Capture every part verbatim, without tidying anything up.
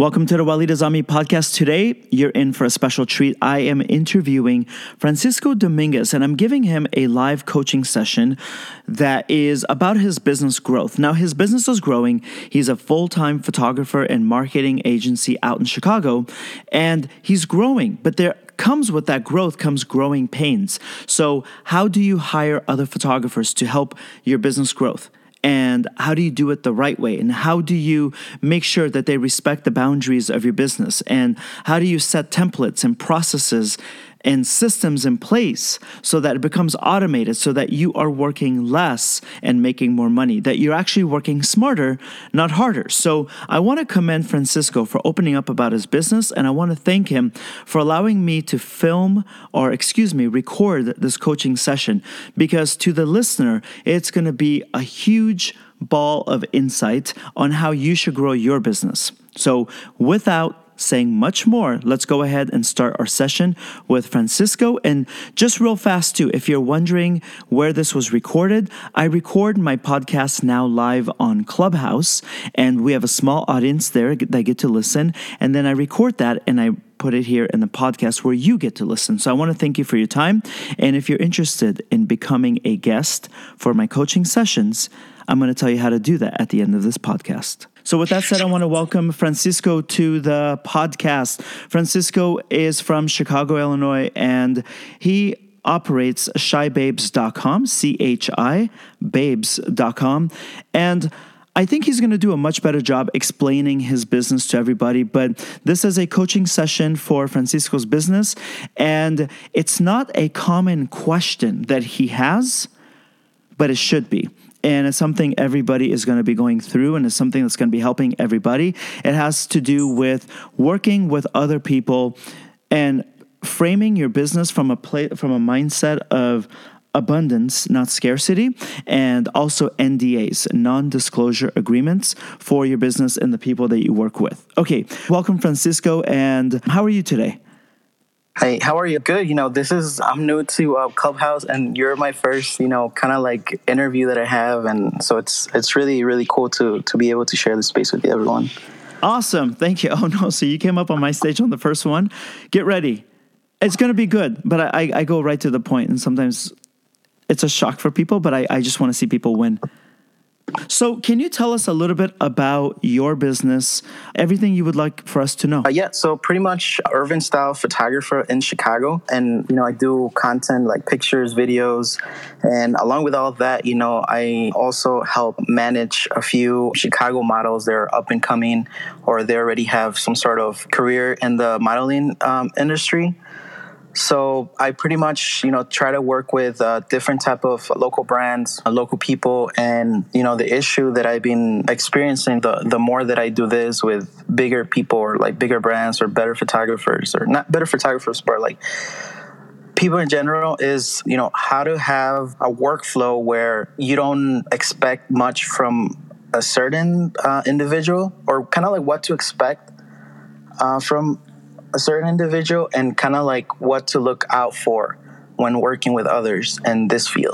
Welcome to the Walid Azami podcast. Today, you're in for a special treat. I am interviewing Francisco Dominguez, and I'm giving him a live coaching session that is about his business growth. Now, his business is growing. He's a full-time photographer and marketing agency out in Chicago, and he's growing, but there comes with that growth comes growing pains. So how do you hire other photographers to help your business growth? And how do you do it the right way? And how do you make sure that they respect the boundaries of your business? And how do you set templates and processes and systems in place so that it becomes automated, so that you are working less and making more money, that you're actually working smarter, not harder? So I want to commend Francisco for opening up about his business, and I want to thank him for allowing me to film, or excuse me, record this coaching session, because to the listener, it's going to be a huge ball of insight on how you should grow your business. So without saying much more, let's go ahead and start our session with Francisco. And just real fast too, if you're wondering where this was recorded, I record my podcast now live on Clubhouse, and we have a small audience there that get to listen. And then I record that and I put it here in the podcast where you get to listen. So I want to thank you for your time. And if you're interested in becoming a guest for my coaching sessions, I'm going to tell you how to do that at the end of this podcast. So with that said, I want to welcome Francisco to the podcast. Francisco is from Chicago, Illinois, and he operates Chi Babes dot com, C H I Babes dot com. And I think he's going to do a much better job explaining his business to everybody, but this is a coaching session for Francisco's business, and it's not a common question that he has, but it should be. And it's something everybody is going to be going through, and it's something that's going to be helping everybody. It has to do with working with other people and framing your business from a play, from a mindset of abundance, not scarcity, and also N D As, non-disclosure agreements for your business and the people that you work with. Okay, welcome, Francisco, and how are you today? Hey, how are you? Good. You know, this is, I'm new to uh, Clubhouse, and you're my first, you know, kind of like interview that I have. And so it's it's really, really cool to to be able to share the space with you, everyone. Awesome. Thank you. Oh, no. So you came up on my stage on the first one. Get ready. It's going to be good, but I, I go right to the point, and sometimes it's a shock for people, but I, I just want to see people win. So can you tell us a little bit about your business, everything you would like for us to know? Uh, yeah, so pretty much urban style photographer in Chicago. And, you know, I do content like pictures, videos. And along with all of that, you know, I also help manage a few Chicago models. They're up and coming, or they already have some sort of career in the modeling um, industry. So I pretty much, you know, try to work with uh, different type of local brands, uh, local people. And, you know, the issue that I've been experiencing, the, the more that I do this with bigger people, or like bigger brands, or better photographers, or not better photographers, but like people in general, is, you know, how to have a workflow where you don't expect much from a certain uh, individual, or kind of like what to expect uh, from a certain individual, and kind of like what to look out for when working with others in this field.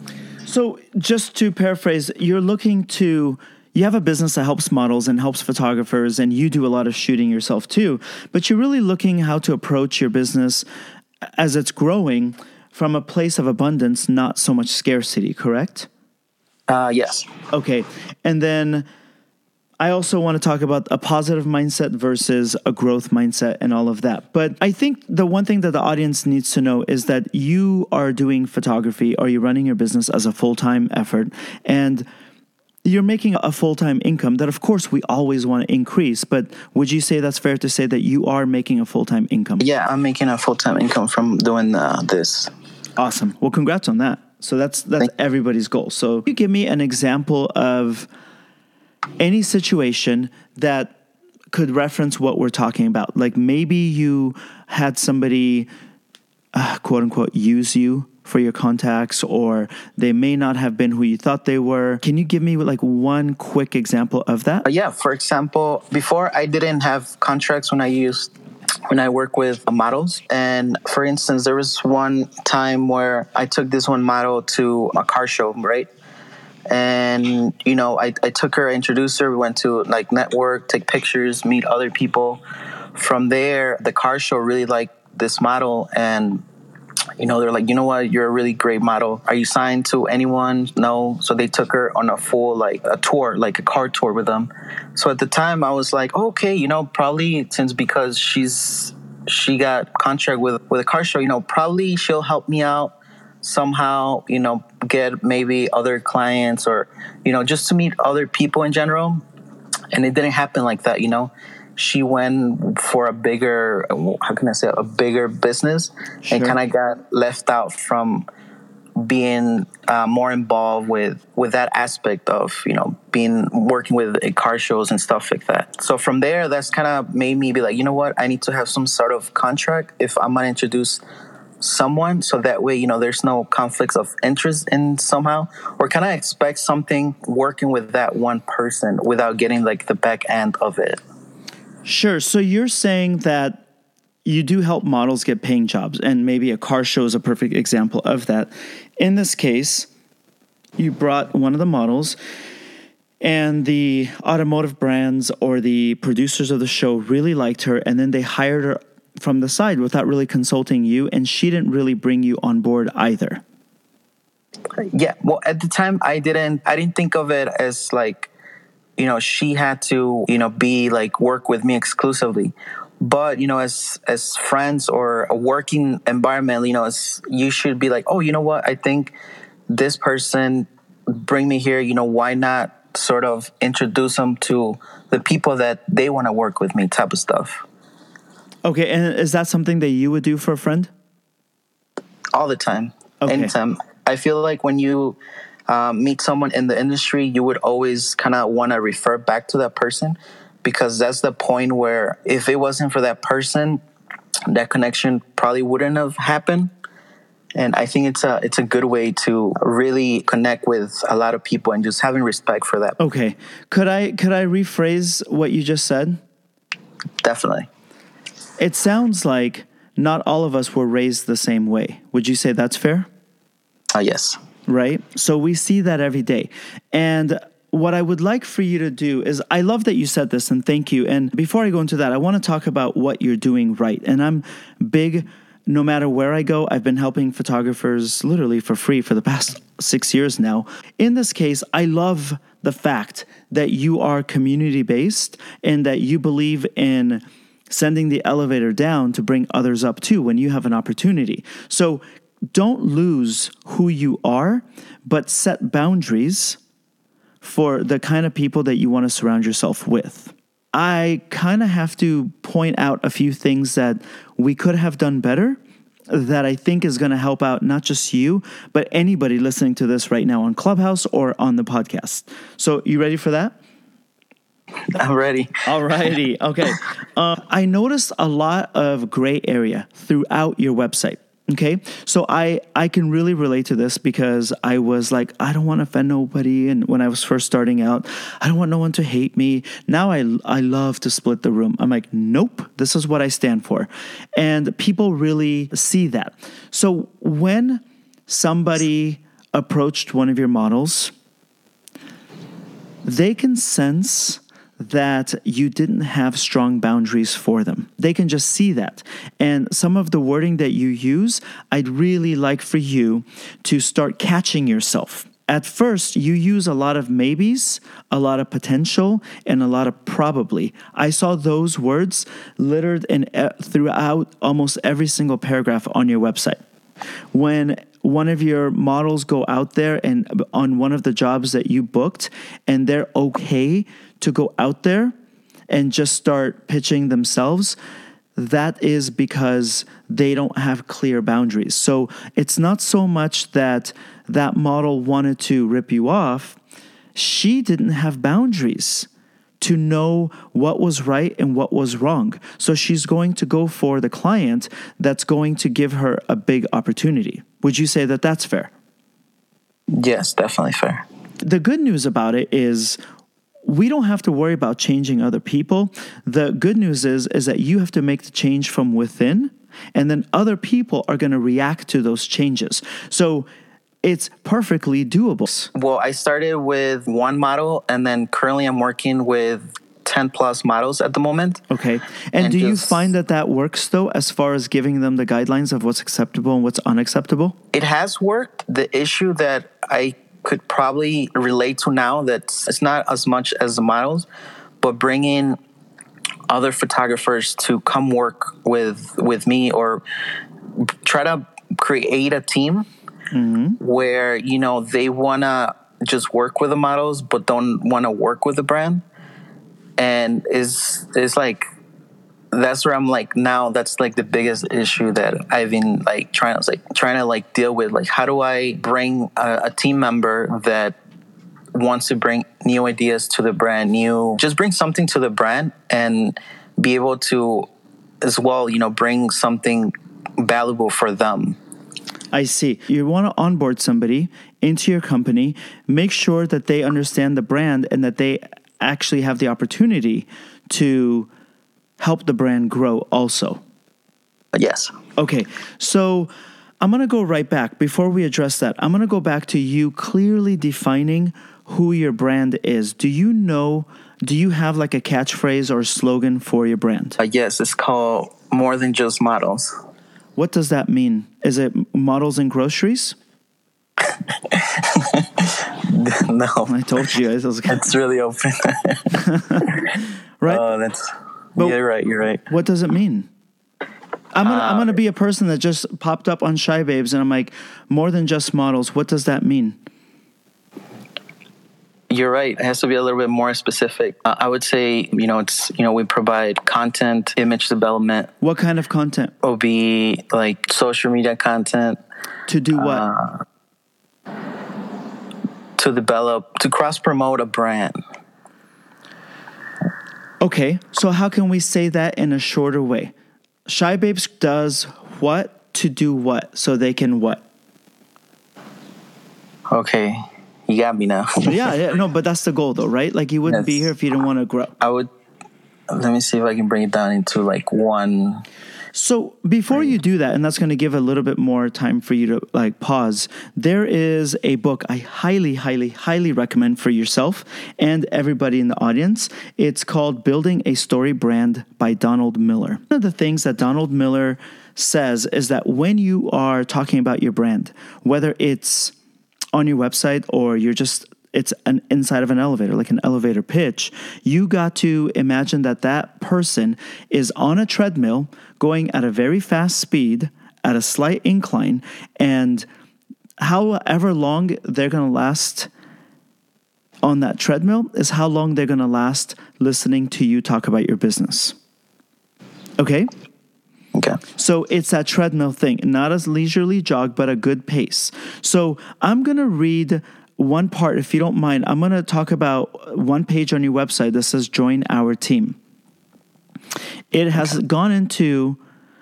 So just to paraphrase, you're looking to, you have a business that helps models and helps photographers, and you do a lot of shooting yourself too, but you're really looking how to approach your business as it's growing from a place of abundance, not so much scarcity, correct? Uh, yes. Okay. And then I also want to talk about a positive mindset versus a growth mindset and all of that. But I think the one thing that the audience needs to know is that you are doing photography, or you're running your business as a full-time effort, and you're making a full-time income that, of course, we always want to increase. But would you say that's fair to say that you are making a full-time income? Yeah, I'm making a full-time income from doing uh, this. Awesome. Well, congrats on that. So that's that's Thank- everybody's goal. So can you give me an example of any situation that could reference what we're talking about? Like maybe you had somebody, uh, quote unquote, use you for your contacts, or they may not have been who you thought they were. Can you give me like one quick example of that? Uh, yeah, for example, before I didn't have contracts when I used when I work with models. And for instance, there was one time where I took this one model to a car show, right? And, you know, I, I took her, introduced her. We went to like network, take pictures, meet other people. From there, the car show really liked this model. And, you know, they're like, you know what, you're a really great model. Are you signed to anyone? No. So they took her on a full, like a tour, like a car tour with them. So at the time I was like, oh, okay, you know, probably since because she's, she got contract with, with a car show, you know, probably she'll help me out somehow, you know, get maybe other clients or, you know, just to meet other people in general. And it didn't happen like that, you know. She went for a bigger, how can I say, a bigger business, sure. and kind of got left out from being uh, more involved with, with that aspect of, you know, being working with uh, car shows and stuff like that. So from there, that's kind of made me be like, you know what, I need to have some sort of contract if I'm going to introduce someone, so that way, you know, there's no conflicts of interest in somehow, or can I expect something working with that one person without getting like the back end of it? Sure. So you're saying that you do help models get paying jobs, and maybe a car show is a perfect example of that. In this case, you brought one of the models, and the automotive brands or the producers of the show really liked her, and then they hired her from the side without really consulting you, and she didn't really bring you on board either. Yeah, well, at the time, I didn't, I didn't think of it as like, you know, she had to, you know, be like work with me exclusively. But, you know, as as friends or a working environment, you know, as you should be like, oh, you know what, I think this person bring me here, you know, why not sort of introduce them to the people that they want to work with me type of stuff. Okay, and is that something that you would do for a friend? All the time. Okay. Anytime. I feel like when you um, meet someone in the industry, you would always kind of want to refer back to that person, because that's the point where if it wasn't for that person, that connection probably wouldn't have happened. And I think it's a it's a good way to really connect with a lot of people and just having respect for that. Okay. Could I could I rephrase what you just said? Definitely. It sounds like not all of us were raised the same way. Would you say that's fair? Uh, yes. Right? So we see that every day. And what I would like for you to do is, I love that you said this, and thank you. And before I go into that, I want to talk about what you're doing right. And I'm big, no matter where I go, I've been helping photographers literally for free for the past six years now. In this case, I love the fact that you are community-based and that you believe in sending the elevator down to bring others up too when you have an opportunity. So don't lose who you are, but set boundaries for the kind of people that you want to surround yourself with. I kind of have to point out a few things that we could have done better that I think is going to help out not just you, but anybody listening to this right now on Clubhouse or on the podcast. So you ready for that? I'm ready. All righty. Okay. Uh, I noticed a lot of gray area throughout your website. Okay. So I, I can really relate to this because I was like, I don't want to offend nobody. And when I was first starting out, I don't want no one to hate me. Now I, I love to split the room. I'm like, nope, this is what I stand for. And people really see that. So when somebody approached one of your models, they can sense that you didn't have strong boundaries for them. They can just see that. And some of the wording that you use, I'd really like for you to start catching yourself. At first, you use a lot of maybes, a lot of potential, and a lot of probably. I saw those words littered in throughout almost every single paragraph on your website. When one of your models go out there and on one of the jobs that you booked, and they're okay to go out there and just start pitching themselves, that is because they don't have clear boundaries. So it's not so much that that model wanted to rip you off. She didn't have boundaries to know what was right and what was wrong. So she's going to go for the client that's going to give her a big opportunity. Would you say that that's fair? Yes, definitely fair. The good news about it is we don't have to worry about changing other people. The good news is, is that you have to make the change from within, and then other people are going to react to those changes. So it's perfectly doable. Well, I started with one model, and then currently I'm working with ten plus models at the moment. Okay. And, And do you just- find that that works, though, as far as giving them the guidelines of what's acceptable and what's unacceptable? It has worked. The issue that I could probably relate to now, that's it's not as much as the models, but bringing other photographers to come work with with me, or try to create a team mm-hmm. where, you know, they want to just work with the models but don't want to work with the brand. And is is like, that's where I'm like, now that's like the biggest issue that I've been like trying to like trying to like deal with. Like, how do I bring a, a team member that wants to bring new ideas to the brand, new just bring something to the brand, and be able to as well, you know, bring something valuable for them. I see. You want to onboard somebody into your company, make sure that they understand the brand and that they actually have the opportunity to help the brand grow also. Yes. Okay, so I'm going to go right back. Before we address that, I'm going to go back to you clearly defining who your brand is. Do you know, do you have like a catchphrase or a slogan for your brand? Uh, yes, it's called More Than Just Models. What does that mean? Is it models and groceries? No. I told you. I was like, it's really open. Right? Oh, that's, But you're right, you're right. What does it mean? I'm gonna, uh, I'm gonna be a person that just popped up on Shy Babes, and I'm like, more than just models. What does that mean? You're right. It has to be a little bit more specific. Uh, I would say, you know, it's, you know, we provide content, image development. What kind of content? Will be like social media content. To do what? Uh, to develop, to cross-promote a brand. Okay, so how can we say that in a shorter way? Shy Babes does what to do what, so they can what? Okay, you got me now. yeah, yeah, no, but that's the goal though, right? Like, you wouldn't That's, be here if you didn't want to grow. I would, let me see if I can bring it down into like one. So before you do that, and that's going to give a little bit more time for you to like pause, there is a book I highly, highly, highly recommend for yourself and everybody in the audience. It's called Building a Story Brand by Donald Miller. One of the things that Donald Miller says is that when you are talking about your brand, whether it's on your website or you're just it's an inside of an elevator, like an elevator pitch, you got to imagine that that person is on a treadmill going at a very fast speed at a slight incline, and however long they're going to last on that treadmill is how long they're going to last listening to you talk about your business. Okay? Okay. So it's that treadmill thing, not a leisurely jog, but a good pace. So I'm going to read one part, if you don't mind. I'm going to talk about one page on your website that says join our team. It has okay. gone into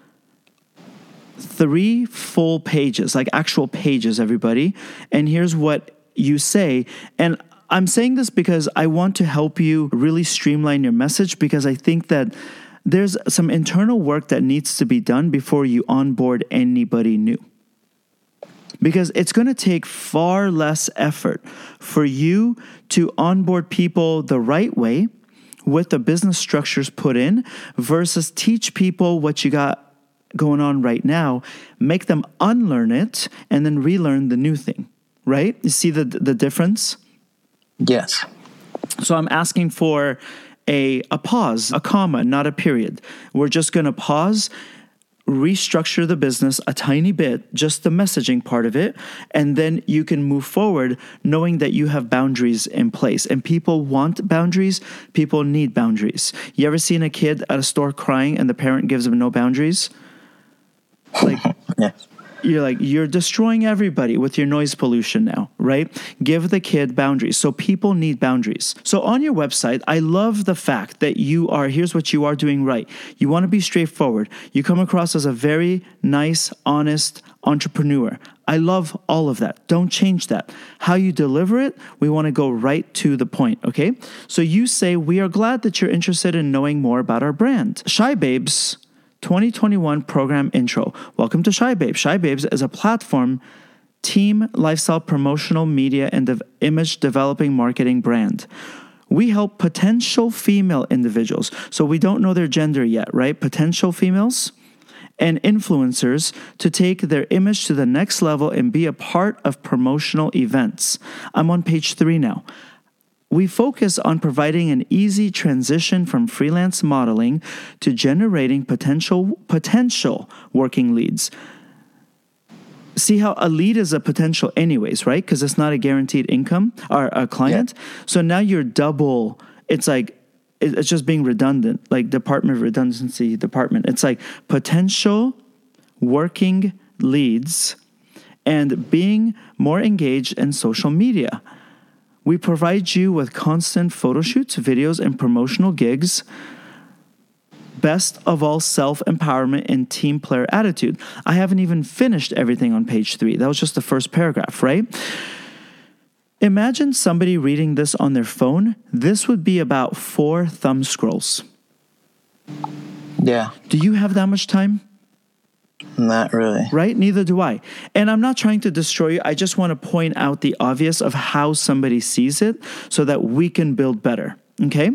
three full pages, like actual pages, everybody. And here's what you say. And I'm saying this because I want to help you really streamline your message, because I think that there's some internal work that needs to be done before you onboard anybody new. Because it's going to take far less effort for you to onboard people the right way with the business structures put in versus teach people what you got going on right now, make them unlearn it, and then relearn the new thing, right? You see the the difference? Yes. So I'm asking for a, a pause, a comma, not a period. We're just going to pause, restructure the business a tiny bit, just the messaging part of it, and then you can move forward knowing that you have boundaries in place. And people want boundaries. People need boundaries. You ever seen a kid at a store crying and the parent gives them no boundaries? Like, yes. You're like, you're destroying everybody with your noise pollution now, right? Give the kid boundaries. So people need boundaries. So on your website, I love the fact that you are, here's what you are doing right. You want to be straightforward. You come across as a very nice, honest entrepreneur. I love all of that. Don't change that. How you deliver it, we want to go right to the point, okay? So you say, we are glad that you're interested in knowing more about our brand. Shy Babes twenty twenty-one program intro. Welcome to Shy Babes. Shy Babes is a platform team, lifestyle, promotional, media, and de- image developing marketing brand. We help potential female individuals. So we don't know their gender yet, right? Potential females and influencers to take their image to the next level and be a part of promotional events. I'm on page three now. We focus on providing an easy transition from freelance modeling to generating potential potential working leads. See how a lead is a potential anyways, right? Because it's not a guaranteed income or a client. Yeah. So now you're double, it's like, it's just being redundant, like Department of Redundancy Department. It's like potential working leads and being more engaged in social media. We provide you with constant photo shoots, videos, and promotional gigs. Best of all, self-empowerment and team player attitude. I haven't even finished everything on page three. That was just the first paragraph, right? Imagine somebody reading this on their phone. This would be about four thumb scrolls. Yeah. Do you have that much time? Not really. Right? Neither do I. And I'm not trying to destroy you. I just want to point out the obvious of how somebody sees it so that we can build better. Okay?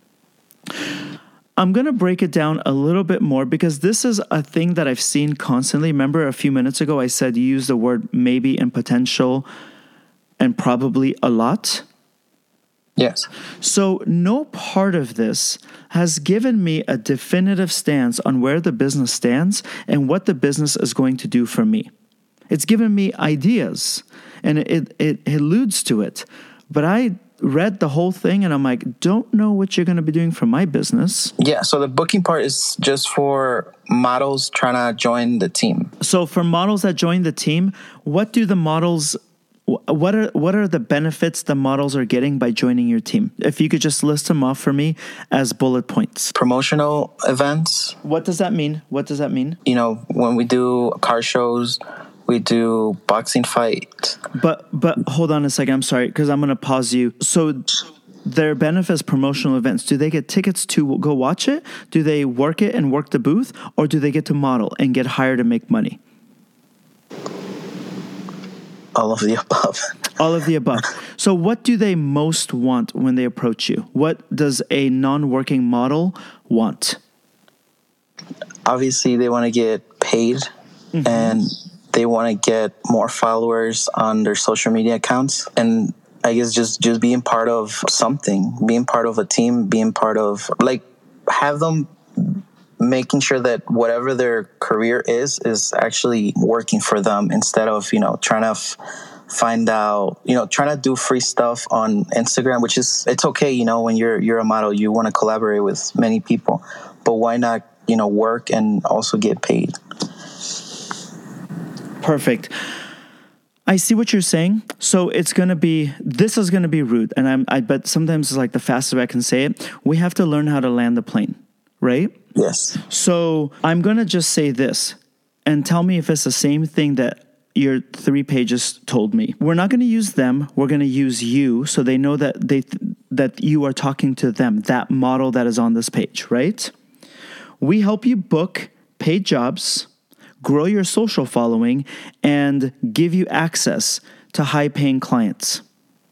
I'm going to break it down a little bit more because this is a thing that I've seen constantly. Remember a few minutes ago I said you use the word maybe and potential and probably a lot? Yes. So no part of this has given me a definitive stance on where the business stands and what the business is going to do for me. It's given me ideas and it, it, it alludes to it. But I read the whole thing and I'm like, don't know what you're going to be doing for my business. Yeah, so the booking part is just for models trying to join the team. So for models that join the team, what do the models, what are what are the benefits the models are getting by joining your team? If you could just list them off for me as bullet points. Promotional events. What does that mean? What does that mean? You know, when we do car shows, we do boxing fight. But but hold on a second. I'm sorry, because I'm going to pause you. So their benefits promotional events, do they get tickets to go watch it? Do they work it and work the booth? Or do they get to model and get hired to make money? All of the above. All of the above. So what do they most want when they approach you? What does a non-working model want? Obviously, they want to get paid mm-hmm. and they want to get more followers on their social media accounts. And I guess just, just being part of something, being part of a team, being part of, like, have them making sure that whatever their career is, is actually working for them instead of, you know, trying to f- find out, you know, trying to do free stuff on Instagram, which is, it's okay, you know, when you're, you're a model, you want to collaborate with many people, but why not, you know, work and also get paid? Perfect. I see what you're saying. So it's going to be, this is going to be rude. And I'm, I bet sometimes it's like the fastest way I can say it. We have to learn how to land the plane, right? Yes. So I'm going to just say this and tell me if it's the same thing that your three pages told me. We're not going to use them. We're going to use you so they know that they th- that you are talking to them, that model that is on this page, right? We help you book paid jobs, grow your social following, and give you access to high-paying clients.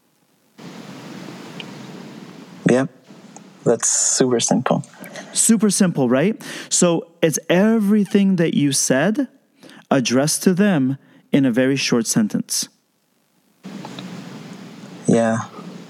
Yep. That's super simple. Super simple, right? So it's everything that you said addressed to them in a very short sentence. Yeah.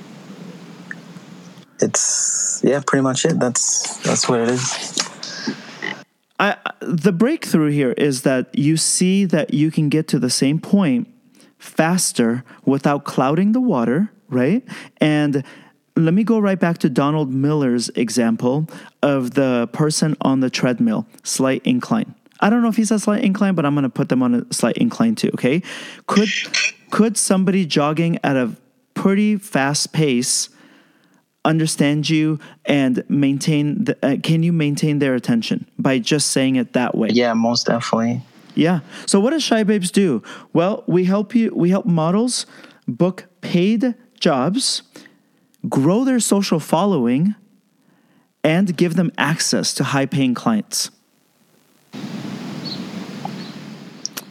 It's, yeah, pretty much it. That's that's what it is. I, the breakthrough here is that you see that you can get to the same point faster without clouding the water, right? And let me go right back to Donald Miller's example of the person on the treadmill, slight incline. I don't know if he's a slight incline, but I'm going to put them on a slight incline too, okay? Could could somebody jogging at a pretty fast pace understand you and maintain, the, uh, can you maintain their attention by just saying it that way? Yeah, most definitely. Yeah. So what does Shy Babes do? Well, we help you, we help models book paid jobs, grow their social following, and give them access to high-paying clients.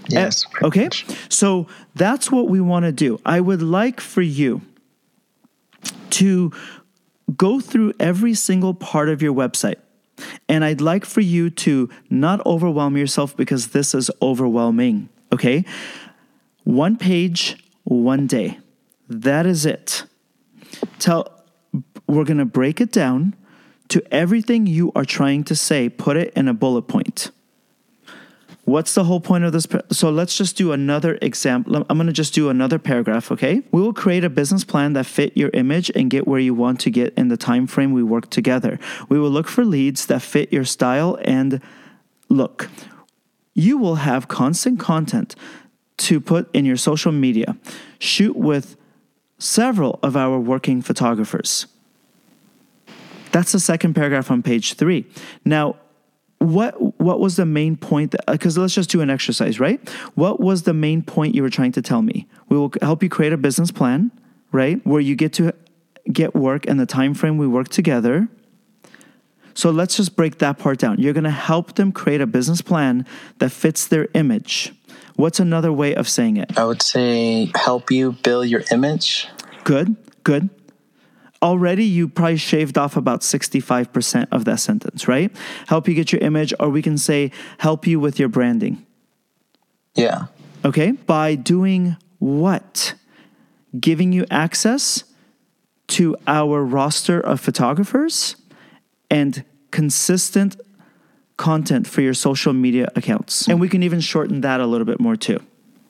Yes. Uh, okay. So that's what we want to do. I would like for you to go through every single part of your website. And I'd like for you to not overwhelm yourself because this is overwhelming. Okay. One page, one day. That is it. Tell, we're going to break it down to everything you are trying to say. Put it in a bullet point. What's the whole point of this? So let's just do another example. I'm going to just do another paragraph, okay? We will create a business plan that fit your image and get where you want to get in the time frame we work together. We will look for leads that fit your style and look. You will have constant content to put in your social media. Shoot with several of our working photographers. That's the second paragraph on page three. Now, What what was the main point? Because let's just do an exercise, right? What was the main point you were trying to tell me? We will help you create a business plan, right? Where you get to get work in the time frame we work together. So let's just break that part down. You're going to help them create a business plan that fits their image. What's another way of saying it? I would say help you build your image. Good, good. Already, you probably shaved off about sixty-five percent of that sentence, right? Help you get your image, or we can say help you with your branding. Yeah. Okay? By doing what? Giving you access to our roster of photographers and consistent content for your social media accounts. And we can even shorten that a little bit more too.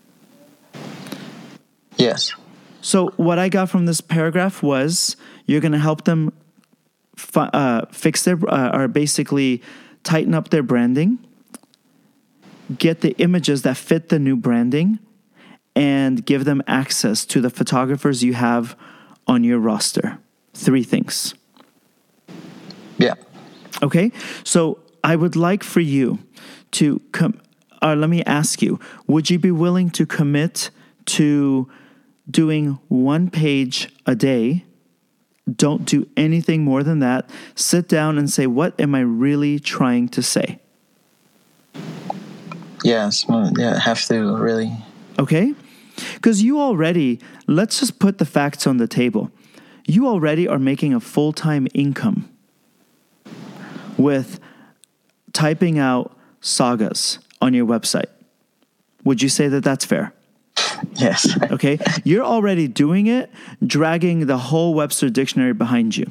Yes. So what I got from this paragraph was you're going to help them fi- uh, fix their, uh, or basically tighten up their branding, get the images that fit the new branding, and give them access to the photographers you have on your roster. Three things. Yeah. Okay? So I would like for you to come, or let me ask you, would you be willing to commit to doing one page a day? Don't do anything more than that. Sit down and say, what am I really trying to say? Yes. Well, yeah, I have to really. Okay? Because you already, let's just put the facts on the table. You already are making a full-time income with typing out sagas on your website. Would you say that that's fair? Yes. Okay? You're already doing it, dragging the whole Webster dictionary behind you.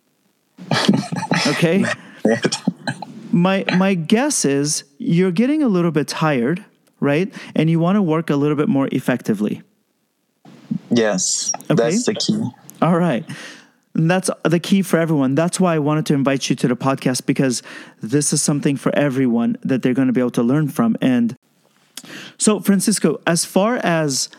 Okay? My my guess is you're getting a little bit tired, right? And you want to work a little bit more effectively. Yes. Okay? That's the key. All right. And that's the key for everyone. That's why I wanted to invite you to the podcast, because this is something for everyone that they're going to be able to learn from. And so, Francisco, as far as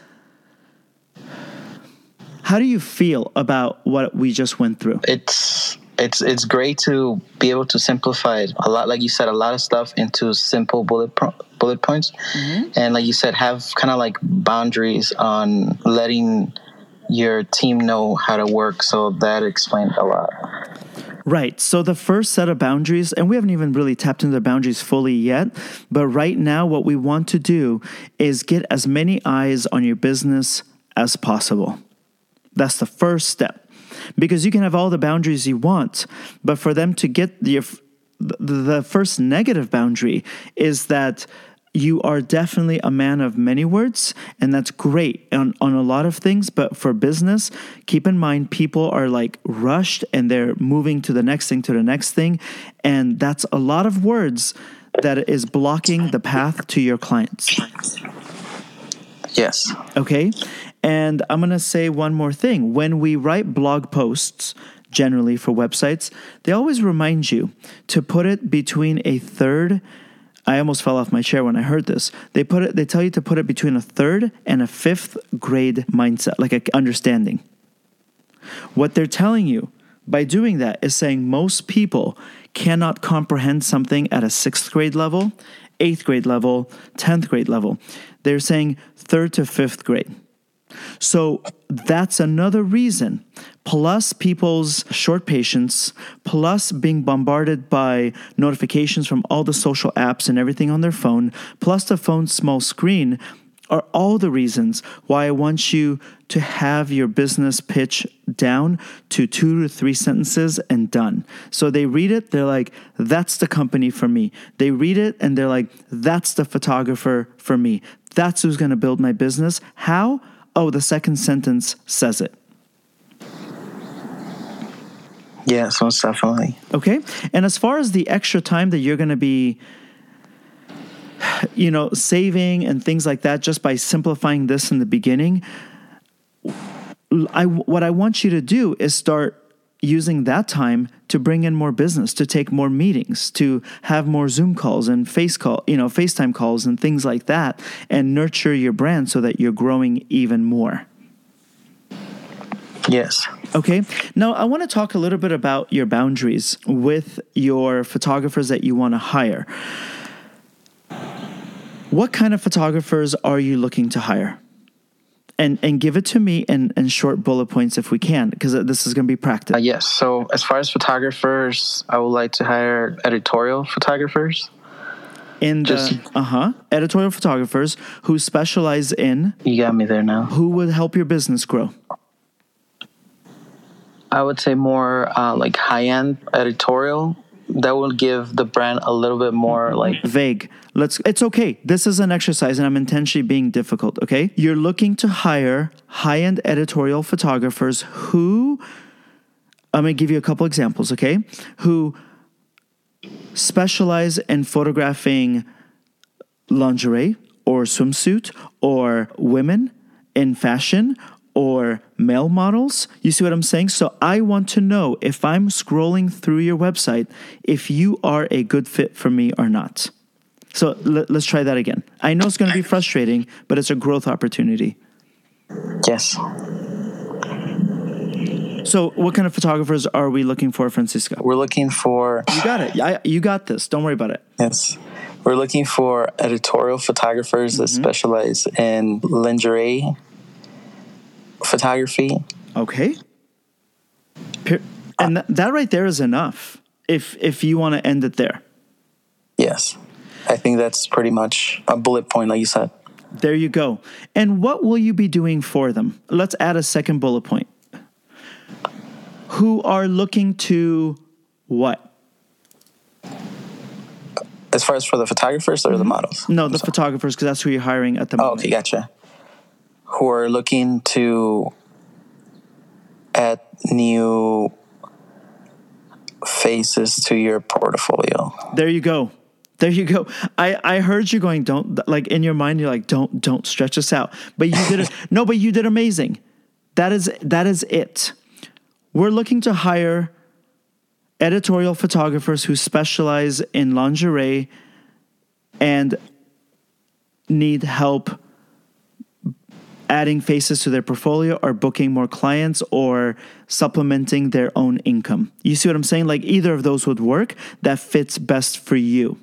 how do you feel about what we just went through? It's it's it's great to be able to simplify it a lot, like you said, a lot of stuff into simple bullet pro- bullet points, mm-hmm. and like you said, have kind of like boundaries on letting your team know how to work. So that explained a lot. Right. So the first set of boundaries, and we haven't even really tapped into the boundaries fully yet, but right now what we want to do is get as many eyes on your business as possible. That's the first step. Because you can have all the boundaries you want, but for them to get the, the first negative boundary is that you are definitely a man of many words, and that's great on, on a lot of things. But for business, keep in mind, people are like rushed and they're moving to the next thing, to the next thing. And that's a lot of words that is blocking the path to your clients. Yes. Okay. And I'm going to say one more thing. When we write blog posts, generally for websites, they always remind you to put it between a third. I almost fell off my chair when I heard this. They put it. They tell you to put it between a third and a fifth grade mindset, like an understanding. What they're telling you by doing that is saying most people cannot comprehend something at a sixth grade level, eighth grade level, tenth grade level. They're saying third to fifth grade. So that's another reason, plus people's short patience, plus being bombarded by notifications from all the social apps and everything on their phone, plus the phone's small screen, are all the reasons why I want you to have your business pitch down to two to three sentences and done. So they read it, they're like, that's the company for me. They read it and they're like, that's the photographer for me. That's who's going to build my business. How? Oh, the second sentence says it. Yes, most definitely. Okay. And as far as the extra time that you're going to be, you know, saving and things like that, just by simplifying this in the beginning, I, what I want you to do is start using that time to bring in more business, to take more meetings, to have more Zoom calls and face call, you know, FaceTime calls and things like that, and nurture your brand so that you're growing even more. Yes. Okay. Now, I want to talk a little bit about your boundaries with your photographers that you want to hire. What kind of photographers are you looking to hire? And and give it to me in, in short bullet points if we can, because this is going to be practice. Uh, yes. So as far as photographers, I would like to hire editorial photographers. In the, uh-huh, editorial photographers who specialize in... You got me there now. Who would help your business grow? I would say more uh, like high-end editorial. That will give the brand a little bit more like... Vague. Let's. It's okay. This is an exercise and I'm intentionally being difficult, okay? You're looking to hire high-end editorial photographers who... I'm going to give you a couple examples, okay? Who specialize in photographing lingerie or swimsuit or women in fashion or male models. You see what I'm saying? So I want to know, if I'm scrolling through your website, if you are a good fit for me or not. So l- let's try that again. I know it's going to be frustrating, but it's a growth opportunity. Yes. So what kind of photographers are we looking for, Francisco? We're looking for... You got it. I, you got this. Don't worry about it. Yes. We're looking for editorial photographers mm-hmm. that specialize in lingerie photography. Okay. And th- that right there is enough if if you want to end it there. Yes. I think that's pretty much a bullet point, like you said. There you go. And what will you be doing for them? Let's add a second bullet point. Who are looking to what? As far as for the photographers or mm-hmm. the models? No, the photographers, because that's who you're hiring at the moment. Oh, okay, gotcha. Who are looking to add new faces to your portfolio. There you go. There you go. I, I heard you going, don't, like in your mind, you're like, don't, don't stretch us out. But you did it. No, but you did amazing. That is, that is it. We're looking to hire editorial photographers who specialize in lingerie and need help adding faces to their portfolio or booking more clients or supplementing their own income. You see what I'm saying? Like either of those would work. That fits best for you.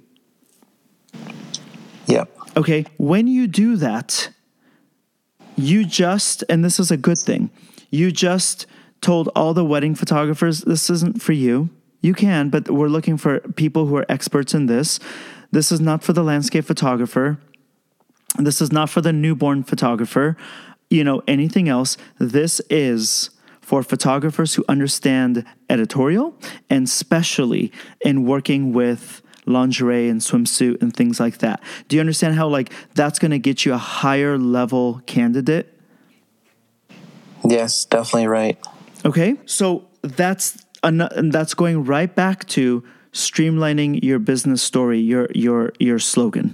Yep. Okay. When you do that, you just, and this is a good thing, you just told all the wedding photographers, this isn't for you. You can, but we're looking for people who are experts in this. This is not for the landscape photographer. This is not for the newborn photographer. You know, anything else. This is for photographers who understand editorial and especially in working with lingerie and swimsuit and things like that. Do you understand how like that's going to get you a higher level candidate? Yes, definitely right. Okay, so that's and that's going right back to streamlining your business story, your your your slogan.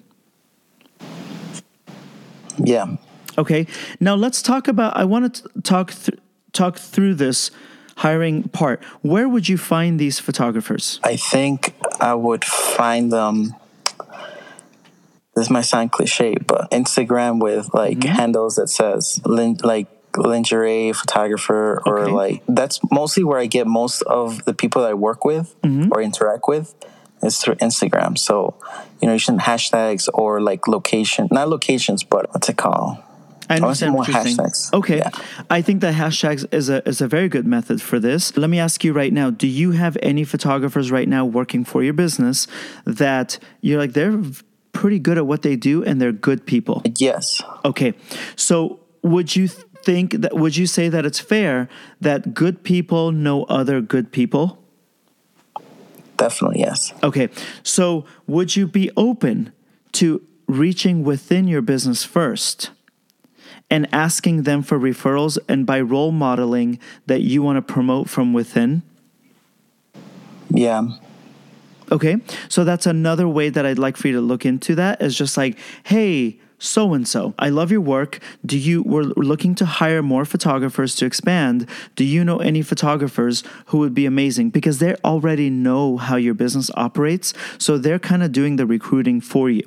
Yeah. Okay. Now let's talk about. I want to talk th- talk through this hiring part. Where would you find these photographers? I think I would find them. This might sound cliche, but Instagram with like mm-hmm. handles that says lin- like lingerie photographer or okay. like that's mostly where I get most of the people that I work with mm-hmm. or interact with is through Instagram. So, you know, you should hashtags or like location, not locations, but what's it called? I I want to see understand more what you're saying. hashtags. Okay. Yeah. I think that hashtags is a is a very good method for this. Let me ask you right now, do you have any photographers right now working for your business that you're like, they're pretty good at what they do and they're good people? Yes. Okay. So would you think that, would you say that it's fair that good people know other good people? Definitely, yes. Okay. So would you be open to reaching within your business first and asking them for referrals, and by role modeling that you want to promote from within? Yeah. Okay. So that's another way that I'd like for you to look into that, is just like, hey, so-and-so, I love your work. Do you, we're looking to hire more photographers to expand. Do you know any photographers who would be amazing? Because they already know how your business operates. So they're kind of doing the recruiting for you.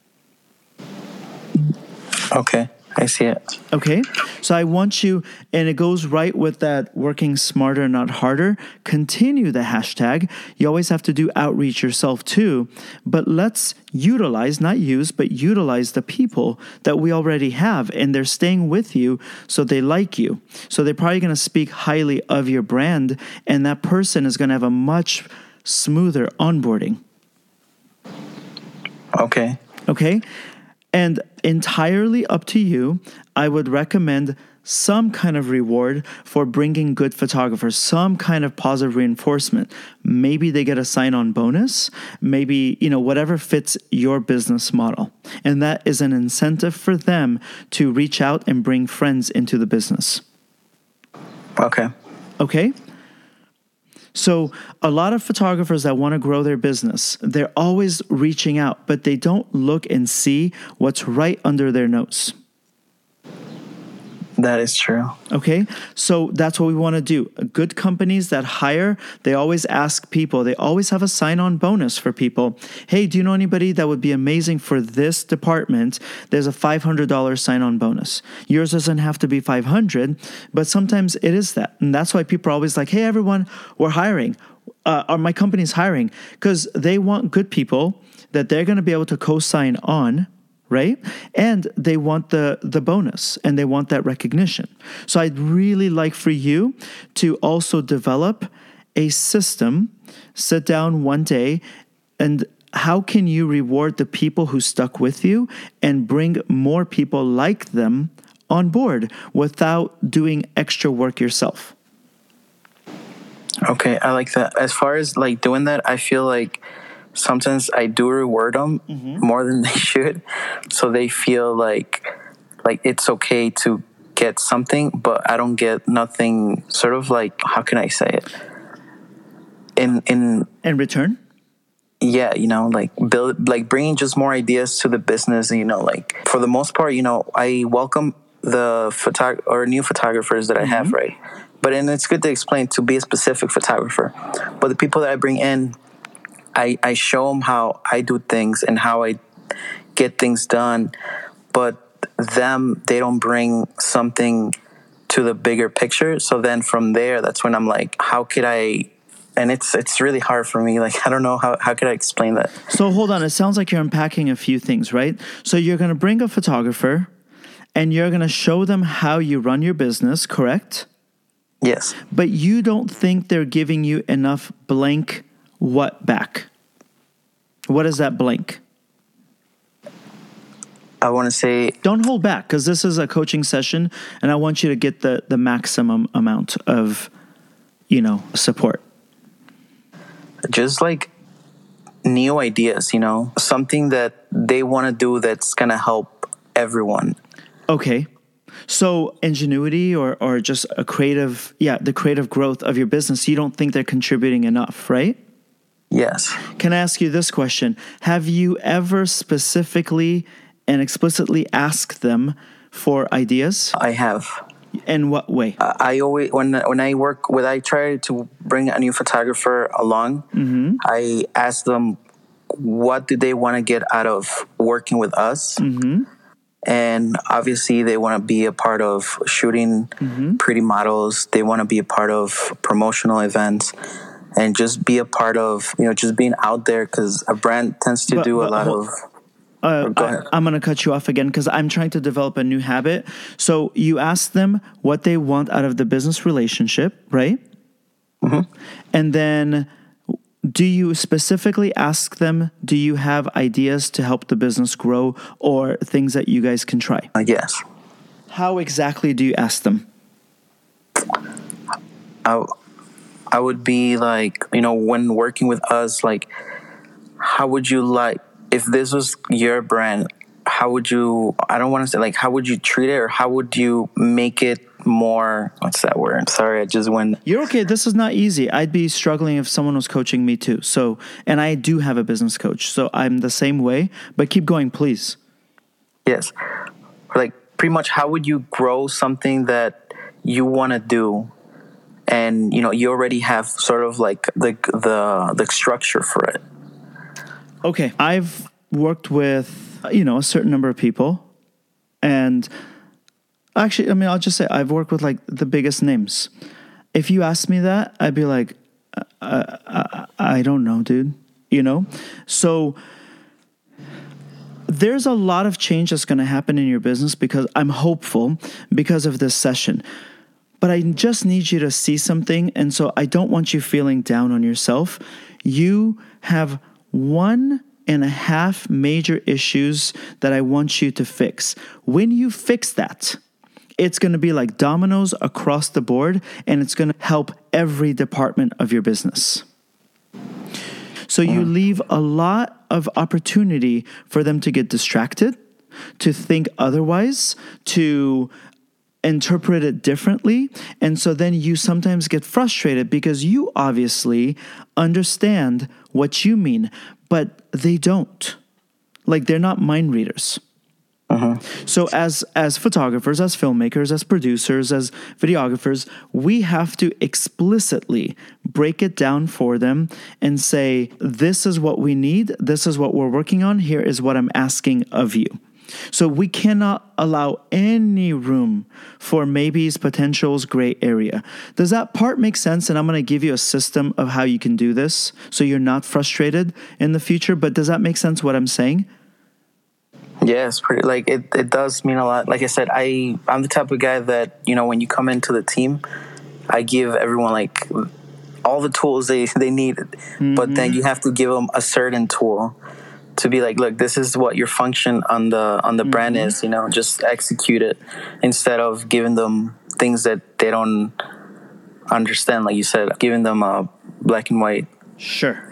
Okay. I see it. Okay. So I want you, and it goes right with that working smarter, not harder. Continue the hashtag. You always have to do outreach yourself too, but let's utilize, not use, but utilize the people that we already have, and they're staying with you, so they like you. So they're probably going to speak highly of your brand, and that person is going to have a much smoother onboarding. Okay. Okay? And entirely up to you, I would recommend some kind of reward for bringing good photographers, some kind of positive reinforcement. Maybe they get a sign-on bonus, maybe, you know, whatever fits your business model. And that is an incentive for them to reach out and bring friends into the business. Okay. Okay? So a lot of photographers that want to grow their business, they're always reaching out, but they don't look and see what's right under their nose. That is true. Okay, so that's what we want to do. Good companies that hire, they always ask people, they always have a sign-on bonus for people. Hey, do you know anybody that would be amazing for this department? There's a five hundred dollars sign-on bonus. Yours doesn't have to be five hundred dollars, but sometimes it is that. And that's why people are always like, hey, everyone, we're hiring. Uh, or my company's hiring, because they want good people that they're going to be able to co-sign on, right? And they want the, the bonus, and they want that recognition. So I'd really like for you to also develop a system, sit down one day, and how can you reward the people who stuck with you and bring more people like them on board without doing extra work yourself? Okay, I like that. As far as like doing that, I feel like sometimes I do reward them mm-hmm. more than they should, so they feel like like it's okay to get something, but I don't get nothing. Sort of like, how can I say it? In in in return. Yeah, you know, like build, like bringing just more ideas to the business. You know, like for the most part, you know, I welcome the photog or new photographers that I mm-hmm. have, right? But and it's good to explain to be a specific photographer. But the people that I bring in, I, I show them how I do things and how I get things done, but them, they don't bring something to the bigger picture. So then from there, that's when I'm like, how could I, and it's it's really hard for me. Like, I don't know, how, how could I explain that? So hold on, it sounds like you're unpacking a few things, right? So you're going to bring a photographer and you're going to show them how you run your business, correct? Yes. But you don't think they're giving you enough blank what back? What is that blank? I want to say... Don't hold back, because this is a coaching session, and I want you to get the, the maximum amount of, you know, support. Just like new ideas, you know, something that they want to do that's going to help everyone. Okay. So ingenuity or, or just a creative, yeah, the creative growth of your business, you don't think they're contributing enough, right? Yes. Can I ask you this question? Have you ever specifically and explicitly asked them for ideas? I have. In what way? Uh, I always, when when I work, when I try to bring a new photographer along, mm-hmm. I ask them what do they want to get out of working with us. Mm-hmm. And obviously, they want to be a part of shooting mm-hmm. pretty models. They want to be a part of promotional events. And just be a part of, you know, just being out there, because a brand tends to but, do but, a lot hold, of... Uh, Go I, ahead. I'm going to cut you off again because I'm trying to develop a new habit. So you ask them what they want out of the business relationship, right? Mm-hmm. And then do you specifically ask them, do you have ideas to help the business grow or things that you guys can try? Uh, yes. How exactly do you ask them? I, I would be like, you know, when working with us, like, how would you like, if this was your brand, how would you, I don't want to say like, how would you treat it or how would you make it more, what's that word? Sorry, I just went. You're okay. This is not easy. I'd be struggling if someone was coaching me too. So, and I do have a business coach, so I'm the same way, but keep going, please. Yes. Like pretty much how would you grow something that you want to do? And, you know, you already have sort of like the, the, the structure for it. Okay. I've worked with, you know, a certain number of people and actually, I mean, I'll just say I've worked with like the biggest names. If you asked me that, I'd be like, uh, I, I don't know, dude. You know? So there's a lot of change that's going to happen in your business because I'm hopeful because of this session. But I just need you to see something. And so I don't want you feeling down on yourself. You have one and a half major issues that I want you to fix. When you fix that, it's going to be like dominoes across the board, and it's going to help every department of your business. So you leave a lot of opportunity for them to get distracted, to think otherwise, to interpret it differently. And so then you sometimes get frustrated because you obviously understand what you mean, but they don't. Like they're not mind readers. Uh-huh. So as as photographers, as filmmakers, as producers, as videographers, we have to explicitly break it down for them and say, this is what we need. This is what we're working on. Here is what I'm asking of you. So we cannot allow any room for maybes, potentials, gray area. Does that part make sense? And I'm going to give you a system of how you can do this so you're not frustrated in the future. But does that make sense what I'm saying? Yes, pretty, like it, it does mean a lot. Like I said, I, I'm the type of guy that, you know, when you come into the team, I give everyone like all the tools they, they need, mm-hmm. but then you have to give them a certain tool to be like, look, this is what your function on the on the mm-hmm. brand is, you know, just execute it instead of giving them things that they don't understand. Like you said, giving them a black and white. Sure.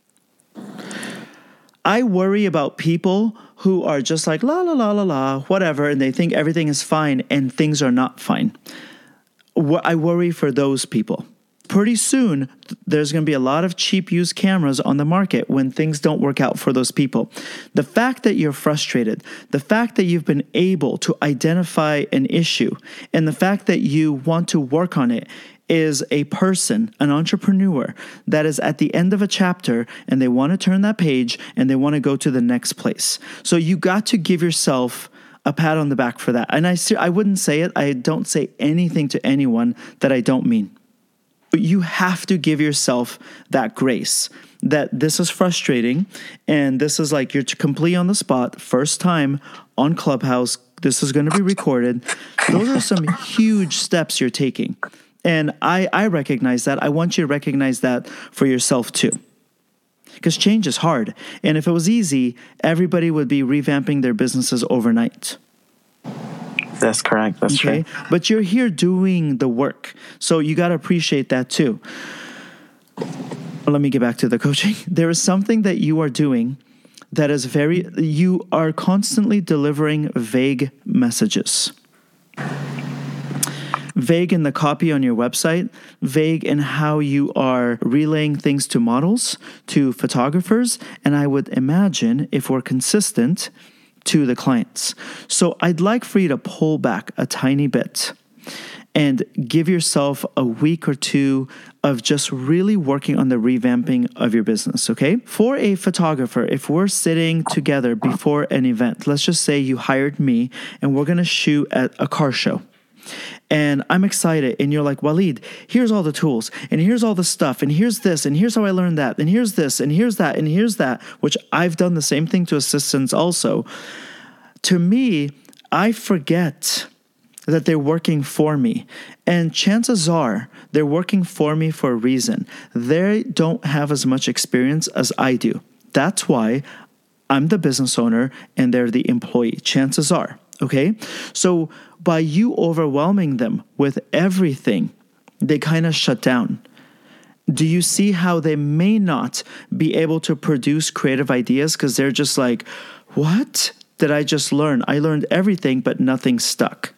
I worry about people who are just like, la, la, la, la, la, whatever, and they think everything is fine and things are not fine. I worry for those people. Pretty soon, there's going to be a lot of cheap used cameras on the market when things don't work out for those people. The fact that you're frustrated, the fact that you've been able to identify an issue, and the fact that you want to work on it is a person, an entrepreneur, that is at the end of a chapter and they want to turn that page and they want to go to the next place. So you got to give yourself a pat on the back for that. And I, I wouldn't say it. I don't say anything to anyone that I don't mean. But you have to give yourself that grace that this is frustrating and this is like you're completely on the spot, first time on Clubhouse, this is going to be recorded. Those are some huge steps you're taking. And I, I recognize that. I want you to recognize that for yourself too. Because change is hard. And if it was easy, everybody would be revamping their businesses overnight. That's correct. That's okay? True. But you're here doing the work. So you got to appreciate that too. Let me get back to the coaching. There is something that you are doing that is very, you are constantly delivering vague messages. Vague in the copy on your website, vague in how you are relaying things to models, to photographers, and I would imagine, if we're consistent, to the clients. So I'd like for you to pull back a tiny bit and give yourself a week or two of just really working on the revamping of your business, okay? For a photographer, if we're sitting together before an event, let's just say you hired me and we're going to shoot at a car show. and I'm excited, and you're like, Walid, here's all the tools, and here's all the stuff, and here's this, and here's how I learned that, and here's this, and here's that, and here's that, which I've done the same thing to assistants also. To me, I forget that they're working for me. And chances are they're working for me for a reason. They don't have as much experience as I do. That's why I'm the business owner and they're the employee. Chances are. Okay? So by you overwhelming them with everything, they kind of shut down. Do you see how they may not be able to produce creative ideas because they're just like, what did I just learn? I learned everything, but nothing stuck.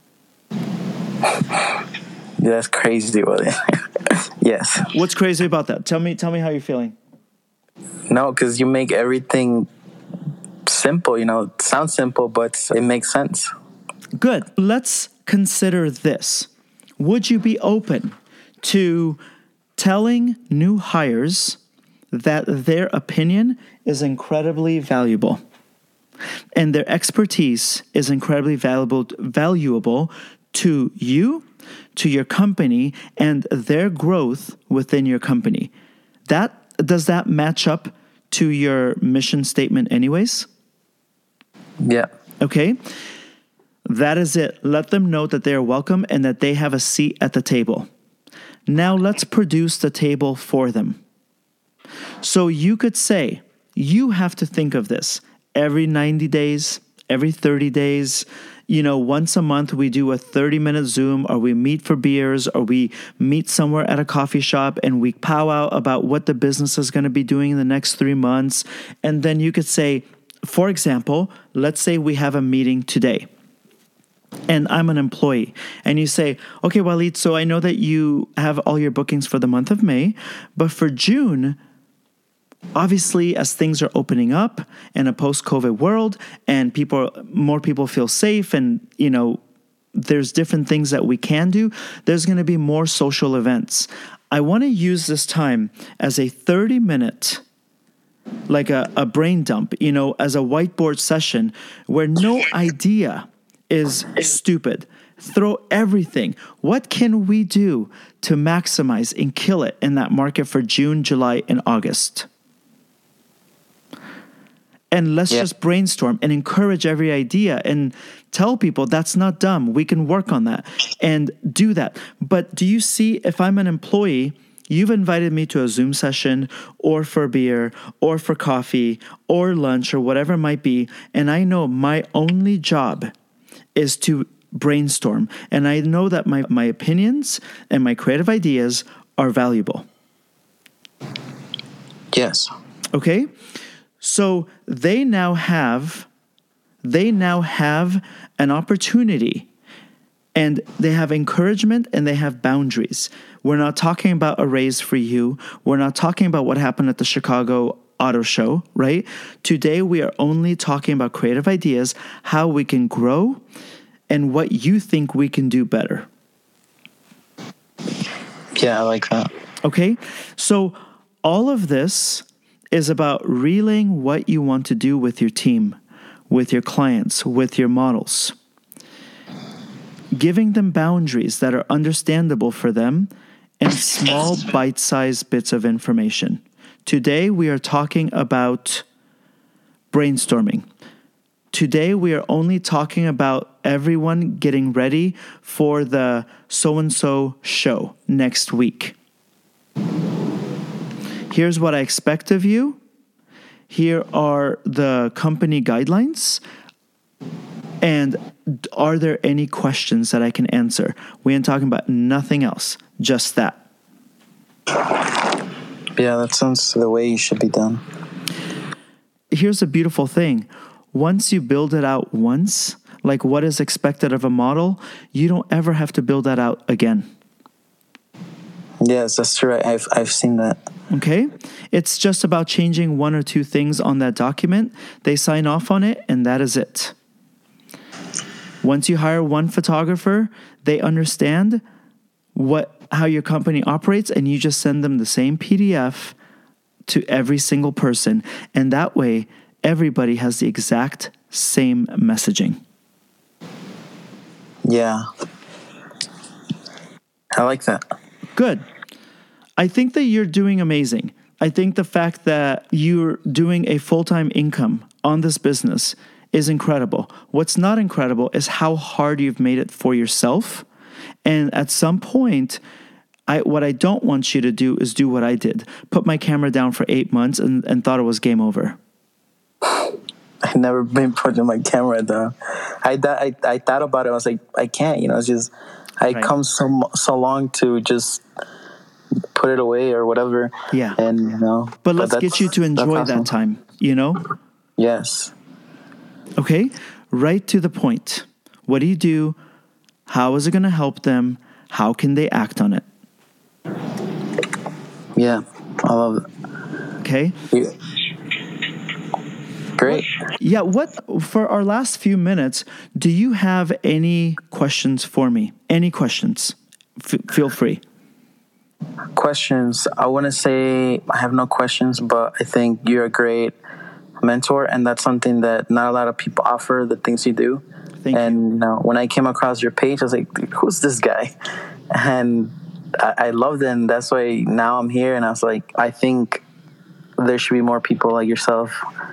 That's crazy, William. Yes. What's crazy about that? Tell me, tell me how you're feeling. No, because you make everything simple, you know, it sounds simple, but it makes sense. Good. Let's consider this. Would you be open to telling new hires that their opinion is incredibly valuable and their expertise is incredibly valuable, valuable to you, to your company, and their growth within your company? That does that match up to your mission statement anyways? Yeah. Okay. That is it. Let them know that they are welcome and that they have a seat at the table. Now let's produce the table for them. So you could say, you have to think of this every ninety days, every thirty days, you know, once a month we do a thirty minute Zoom, or we meet for beers, or we meet somewhere at a coffee shop and we powwow about what the business is going to be doing in the next three months. And then you could say, for example, let's say we have a meeting today and I'm an employee, and you say, okay, Walid, so I know that you have all your bookings for the month of May, but for June, obviously, as things are opening up in a post-COVID world and people, more people feel safe, and, you know, there's different things that we can do, there's going to be more social events. I want to use this time as a thirty minute, like a, a brain dump, you know, as a whiteboard session where no idea is stupid. Throw everything. What can we do to maximize and kill it in that market for June, July, and August? And let's yeah. just brainstorm and encourage every idea and tell people that's not dumb. We can work on that and do that. But do you see, if I'm an employee, you've invited me to a Zoom session or for beer or for coffee or lunch or whatever it might be, and I know my only job is to brainstorm. And I know that my, my opinions and my creative ideas are valuable. Yes. Okay? So they now have, they now have an opportunity, and they have encouragement and they have boundaries. We're not talking about a raise for you. We're not talking about what happened at the Chicago Auto Show, right? Today, we are only talking about creative ideas, how we can grow, and what you think we can do better. Yeah, I like that. Okay? So all of this is about relaying what you want to do with your team, with your clients, with your models. Giving them boundaries that are understandable for them and small bite-sized bits of information. Today, we are talking about brainstorming. Today, we are only talking about everyone getting ready for the so-and-so show next week. Here's what I expect of you. Here are the company guidelines. And are there any questions that I can answer? We ain't talking about nothing else, just that. Yeah, that sounds the way it should be done. Here's a beautiful thing. Once you build it out once, like what is expected of a model, you don't ever have to build that out again. Yes, that's true. I've I've seen that. Okay? It's just about changing one or two things on that document. They sign off on it, and that is it. Once you hire one photographer, they understand what how your company operates, and you just send them the same P D F to every single person. And that way, everybody has the exact same messaging. Yeah. I like that. Good. I think that you're doing amazing. I think the fact that you're doing a full-time income on this business is incredible. What's not incredible is how hard you've made it for yourself. And at some point, I what I don't want you to do is do what I did. Put my camera down for eight months and, and thought it was game over. I've never been putting my camera down. I, I, I thought about it. I was like, I can't, you know, it's just, I right. come so, so long to just put it away or whatever. Yeah. And, you know. But let's but get you to enjoy awesome. that time, you know? Yes. Okay. Right to the point. What do you do? How is it going to help them? How can they act on it? Yeah. I love it. Okay. Yeah. Great. Yeah, what for our last few minutes, do you have any questions for me? Any questions? F- feel free. Questions. I want to say I have no questions, but I think you're a great mentor, and that's something that not a lot of people offer, the things you do. Thank and you. you know, when I came across your page, I was like, who's this guy? And I, I loved it, and that's why now I'm here, and I was like, I think there should be more people like yourself.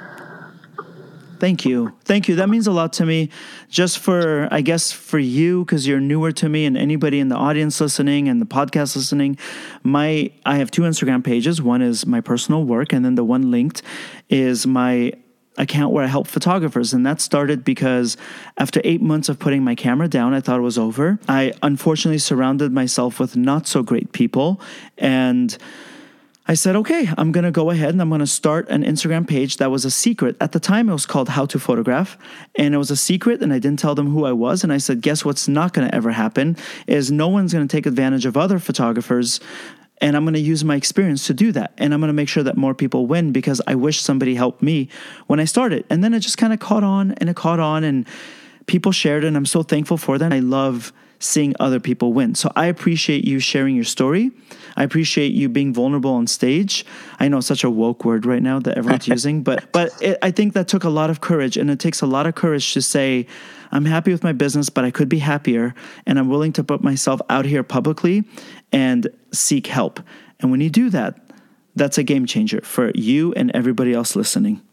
Thank you. Thank you. That means a lot to me. Just for, I guess, for you, because you're newer to me, and anybody in the audience listening and the podcast listening, my I have two Instagram pages. One is my personal work, and then the one linked is my account where I help photographers. And that started because after eight months of putting my camera down, I thought it was over. I unfortunately surrounded myself with not so great people, and I said, okay, I'm going to go ahead and I'm going to start an Instagram page that was a secret. At the time, it was called How to Photograph, and it was a secret, and I didn't tell them who I was. And I said, guess what's not going to ever happen is no one's going to take advantage of other photographers, and I'm going to use my experience to do that. And I'm going to make sure that more people win because I wish somebody helped me when I started. And then it just kind of caught on, and it caught on, and people shared it, and I'm so thankful for that. I love seeing other people win. So I appreciate you sharing your story. I appreciate you being vulnerable on stage. I know it's such a woke word right now that everyone's using, but but it, I think that took a lot of courage, and it takes a lot of courage to say, I'm happy with my business, but I could be happier, and I'm willing to put myself out here publicly and seek help. And when you do that, that's a game changer for you and everybody else listening.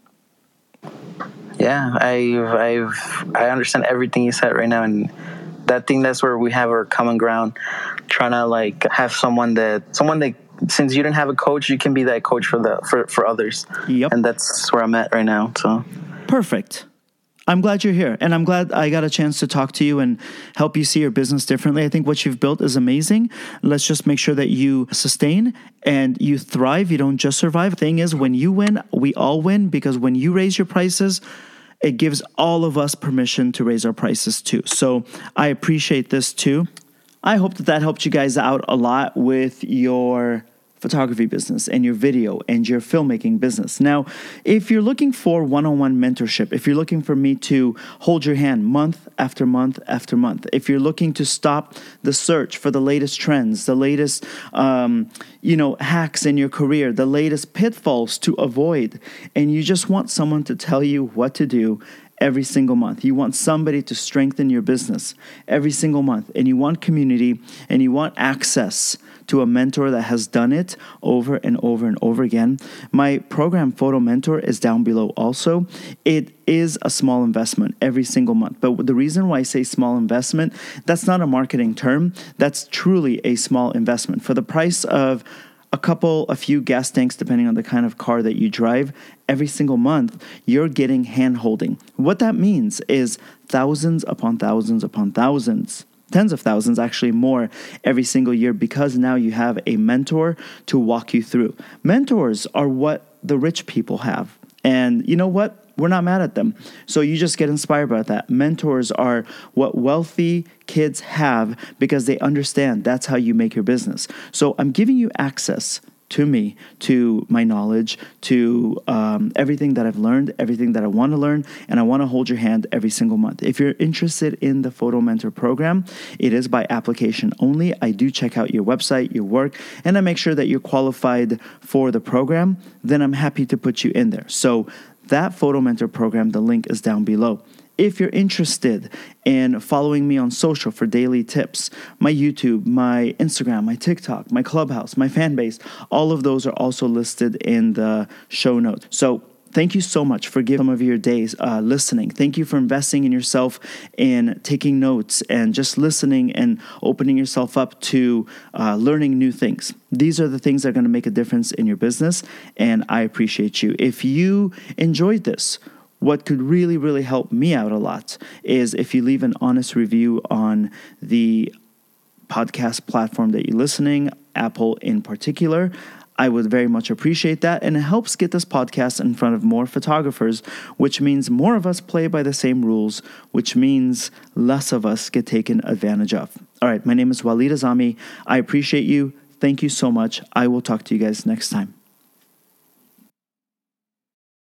Yeah, I've, I've, I understand everything you said right now, and that thing, that's where we have our common ground, trying to like have someone that, someone that, since you didn't have a coach, you can be that coach for the, for, for others. Yep. And that's where I'm at right now. So perfect. I'm glad you're here, and I'm glad I got a chance to talk to you and help you see your business differently. I think what you've built is amazing. Let's just make sure that you sustain and you thrive. You don't just survive. The thing is, when you win, we all win, because when you raise your prices, it gives all of us permission to raise our prices too. So I appreciate this too. I hope that that helped you guys out a lot with your photography business and your video and your filmmaking business. Now, if you're looking for one-on-one mentorship, if you're looking for me to hold your hand month after month after month, if you're looking to stop the search for the latest trends, the latest, um, you know, hacks in your career, the latest pitfalls to avoid, and you just want someone to tell you what to do every single month. You want somebody to strengthen your business every single month, and you want community, and you want access to a mentor that has done it over and over and over again. My program, Photo Mentor, is down below also. It is a small investment every single month. But the reason why I say small investment, that's not a marketing term. That's truly a small investment. For the price of a couple, a few gas tanks, depending on the kind of car that you drive, every single month, you're getting hand-holding. What that means is thousands upon thousands upon thousands, tens of thousands, actually more every single year, because now you have a mentor to walk you through. Mentors are what the rich people have. And you know what? We're not mad at them. So you just get inspired by that. Mentors are what wealthy kids have because they understand that's how you make your business. So I'm giving you access to me, to my knowledge, to um, everything that I've learned, everything that I want to learn, and I want to hold your hand every single month. If you're interested in the Photo Mentor program, it is by application only. I do check out your website, your work, and I make sure that you're qualified for the program. Then I'm happy to put you in there. So that Photo Mentor program, the link is down below. If you're interested in following me on social for daily tips, my YouTube, my Instagram, my TikTok, my Clubhouse, my fan base, all of those are also listed in the show notes. So thank you so much for giving some of your days uh, listening. Thank you for investing in yourself and taking notes and just listening and opening yourself up to uh, learning new things. These are the things that are going to make a difference in your business, and I appreciate you. If you enjoyed this, what could really, really help me out a lot is if you leave an honest review on the podcast platform that you're listening, Apple in particular. I would very much appreciate that, and it helps get this podcast in front of more photographers, which means more of us play by the same rules, which means less of us get taken advantage of. All right, my name is Walid Azami. I appreciate you. Thank you so much. I will talk to you guys next time.